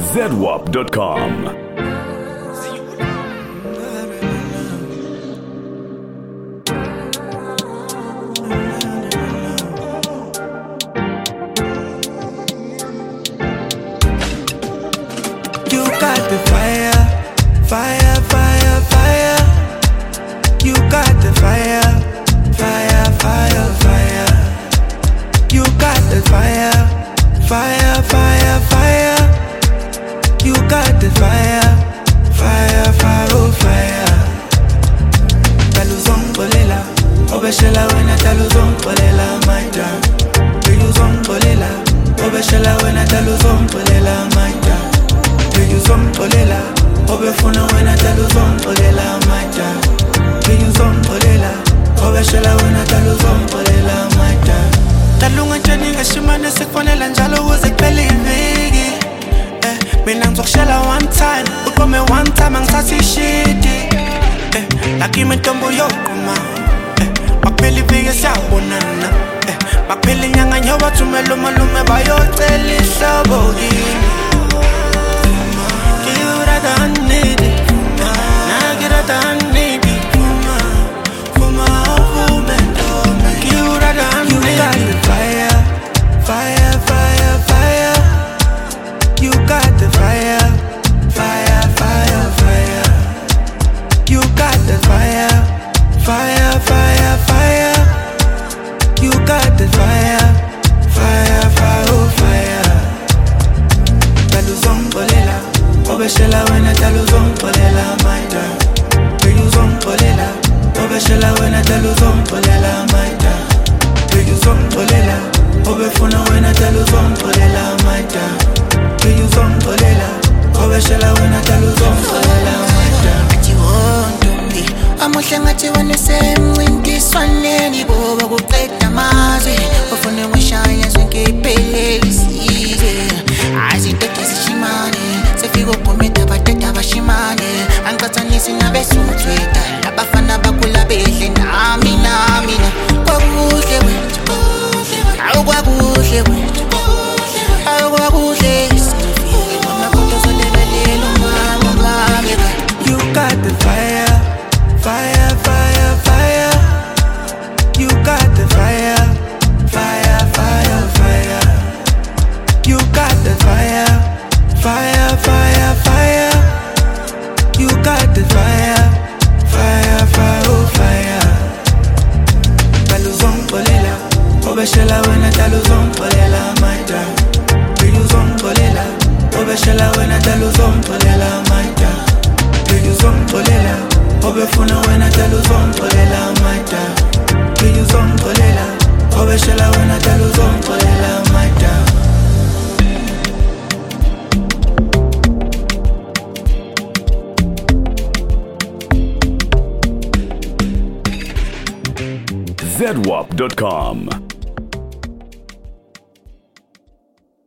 ZWAP.com. You got the fire, fire, fire, fire. You got the fire, fire, fire, fire. You got the fire, fire, fire, fire. You got the fire, fire, fire, oh fire. Taluzon kolela, obeshela wena taluzon kolela my dad. Taluzon kolela, obeshela wena taluzon kolela my dad. Taluzon kolela, obefuna wena taluzon kolela my dad. Taluzon kolela, obeshela wena taluzon kolela my dad. Talunga njani ngashimane sekufonela njalo ukuze kuphele iviki. Mina ngizokushela one time, uqome one time angithathi ishiti. Laki imintombo yoquma, bakuphela iviki siyabonana. Bakuphela inyanga nyoba thumela umalume bayocela ihlobo kimi. Give you that I need it, now get that I need it. For my woman, give you that I need it. You got the fire, fire, fire, fire. You got the fire, fire, fire, fire. You got the fire, fire, fire, fire. You got the fire, fire, fire, oh fire. Taluzon kolela, obeshela wena taluzon kolela my dad. Taluzon kolela, obeshela wena taluzon kolela my dad. Taluzon kolela, obefuna wena taluzon kolela my dad. Taluzon kolela, obeshela wena taluzon kolela my dad. Athi wontombi amuhle ngathi wena semncintiswaneni boba kuqeda amazwi ufune ngishaya zonke iphelelisize azinto zishimane sefika uphumeta batata bashimane angicathanisi nabesutweta labafana bakula bedle nami kwakuhle wethu awukwakuhle wethu awukwakuhle You got the fire, fire, fire, fire. You got the fire, fire, fire, fire. You got the fire, fire, fire, fire. You got the fire, fire, fire, oh fire. Taluzon kolela, obeshela wena taluzon kolela my dad. Taluzon kolela, obeshela wena taluzon kolela my dad. Taluzon kolela, obefuna wena taluzon kolela my dad. Taluzon kolela, obeshela wena taluzon kolela my dad. ZWAP.com.